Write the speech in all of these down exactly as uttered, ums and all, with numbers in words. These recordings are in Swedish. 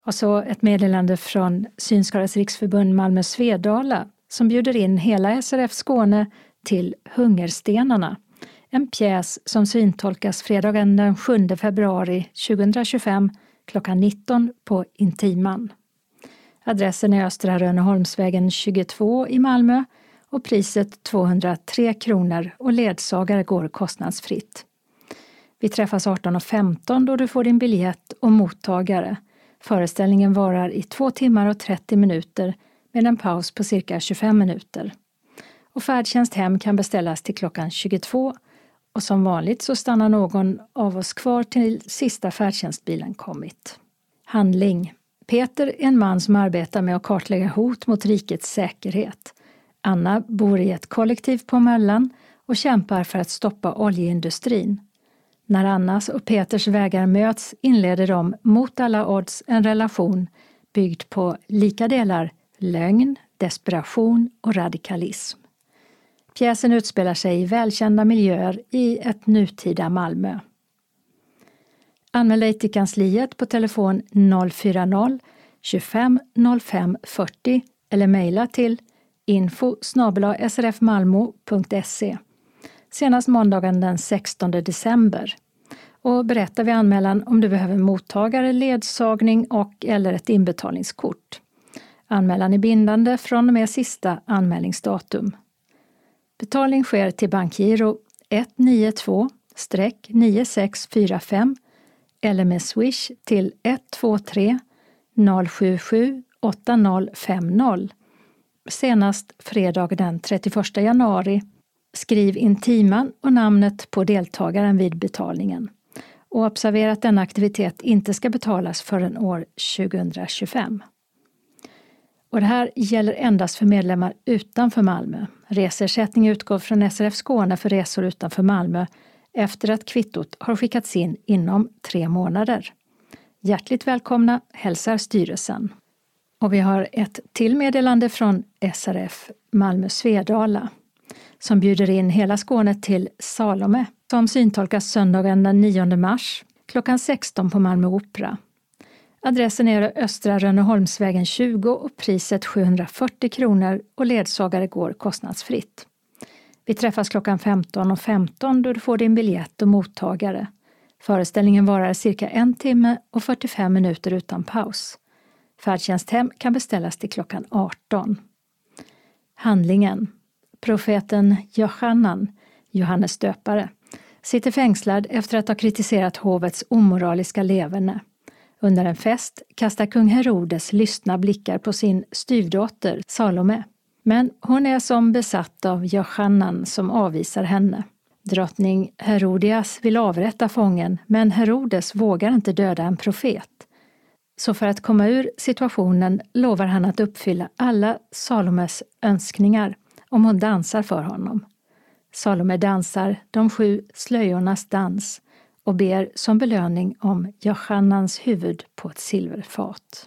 Och så ett meddelande från Synskadades riksförbund Malmö Svedala som bjuder in hela S R F Skåne till Hungerstenarna. En pjäs som syntolkas fredagen den sjunde februari tjugohundratjugofem klockan nitton på Intiman. Adressen är Östra Rönneholmsvägen tjugotvå i Malmö och priset tvåhundratre kronor och ledsagare går kostnadsfritt. Vi träffas arton och femton då du får din biljett och mottagare. Föreställningen varar i två timmar och trettio minuter med en paus på cirka tjugofem minuter. Och färdtjänst hem kan beställas till klockan tjugotvå och som vanligt så stannar någon av oss kvar till sista färdtjänstbilen kommit. Handling. Peter är en man som arbetar med att kartlägga hot mot rikets säkerhet. Anna bor i ett kollektiv på Möllan och kämpar för att stoppa oljeindustrin. När Annas och Peters vägar möts inleder de mot alla odds en relation byggd på lika delar lögn, desperation och radikalism. Pjäsen utspelar sig i välkända miljöer i ett nutida Malmö. Anmäl dig till kansliet på telefon noll fyra noll tjugofem noll fem fyrtio eller mejla till info snabel-a s r f malmo punkt se. Senast måndagen den sextonde december. Och berätta vid anmälan om du behöver mottagare, ledsagning och eller ett inbetalningskort. Anmälan är bindande från och med sista anmälningsdatum. Betalning sker till bankgiro ett nio två nio sex fyra fem eller med Swish till ett två tre noll sju sju åtta noll fem noll. Senast fredag den trettioförsta januari. Skriv intiman och namnet på deltagaren vid betalningen. Och observera att denna aktivitet inte ska betalas förrän år tjugohundratjugofem. Och det här gäller endast för medlemmar utanför Malmö. Resersättning utgår från S R F Skåne för resor utanför Malmö efter att kvittot har skickats in inom tre månader. Hjärtligt välkomna, hälsar styrelsen. Och vi har ett till meddelande från S R F Malmö Svedala som bjuder in hela Skåne till Salome som syntolkas söndagen den nionde mars klockan sexton på Malmö Opera. Adressen är Östra Rönneholmsvägen tjugo och priset sjuhundrafyrtio kronor och ledsagare går kostnadsfritt. Vi träffas klockan femton och femton då du får din biljett och mottagare. Föreställningen varar cirka en timme och fyrtiofem minuter utan paus. Färdtjänst hem kan beställas till klockan arton. Handlingen. Profeten Johannan, Johannes döpare, sitter fängslad efter att ha kritiserat hovets omoraliska leverne. Under en fest kastar kung Herodes lystna blickar på sin styvdotter Salome. Men hon är som besatt av Johannan som avvisar henne. Drottning Herodias vill avrätta fången, men Herodes vågar inte döda en profet. Så för att komma ur situationen lovar han att uppfylla alla Salomes önskningar om hon dansar för honom. Salome dansar de sju slöjornas dans och ber som belöning om Johannans huvud på ett silverfat.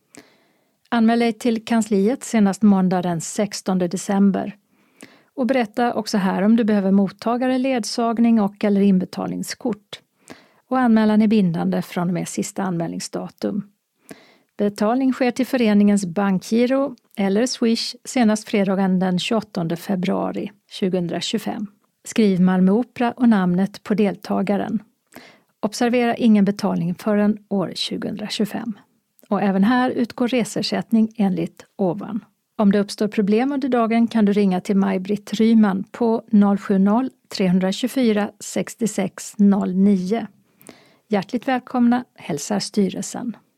Anmäl dig till kansliet senast måndag den sextonde december. Och berätta också här om du behöver mottagare, ledsagning och eller inbetalningskort. Och anmälan är bindande från och med sista anmälningsdatum. Betalning sker till föreningens bankgiro eller Swish senast fredagen den tjugoåttonde februari tjugohundratjugofem. Skriv Malmö Opera och namnet på deltagaren. Observera ingen betalning förrän år tjugohundratjugofem. Och även här utgår resersättning enligt ovan. Om det uppstår problem under dagen kan du ringa till Maj-Britt Ryman på noll sju noll tre fyra sex sex noll nio. Hjärtligt välkomna, hälsar styrelsen.